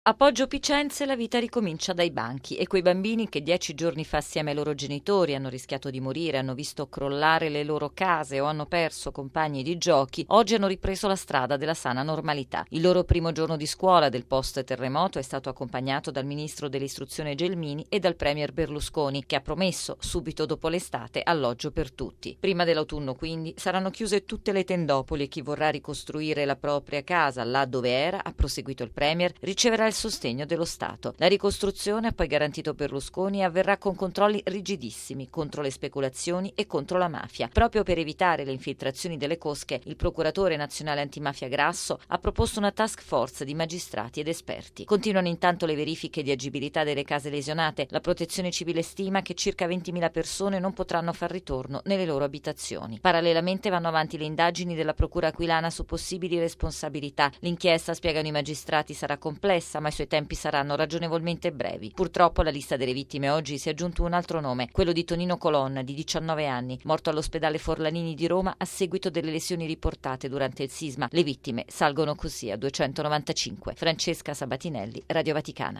A Poggio Picenze la vita ricomincia dai banchi e quei bambini che 10 giorni fa assieme ai loro genitori hanno rischiato di morire, hanno visto crollare le loro case o hanno perso compagni di giochi, oggi hanno ripreso la strada della sana normalità. Il loro primo giorno di scuola del post-terremoto è stato accompagnato dal ministro dell'istruzione Gelmini e dal premier Berlusconi, che ha promesso subito dopo l'estate alloggio per tutti. Prima dell'autunno quindi saranno chiuse tutte le tendopoli e chi vorrà ricostruire la propria casa là dove era, ha proseguito il premier, riceverà il sostegno dello Stato. La ricostruzione, ha poi garantito Berlusconi, avverrà con controlli rigidissimi contro le speculazioni e contro la mafia. Proprio per evitare le infiltrazioni delle cosche, il procuratore nazionale antimafia Grasso ha proposto una task force di magistrati ed esperti. Continuano intanto le verifiche di agibilità delle case lesionate. La Protezione Civile stima che circa 20.000 persone non potranno far ritorno nelle loro abitazioni. Parallelamente vanno avanti le indagini della Procura aquilana su possibili responsabilità. L'inchiesta, spiegano i magistrati, sarà complessa, ma i suoi tempi saranno ragionevolmente brevi. Purtroppo alla lista delle vittime oggi si è aggiunto un altro nome, quello di Tonino Colonna, di 19 anni, morto all'ospedale Forlanini di Roma a seguito delle lesioni riportate durante il sisma. Le vittime salgono così a 295. Francesca Sabatinelli, Radio Vaticana.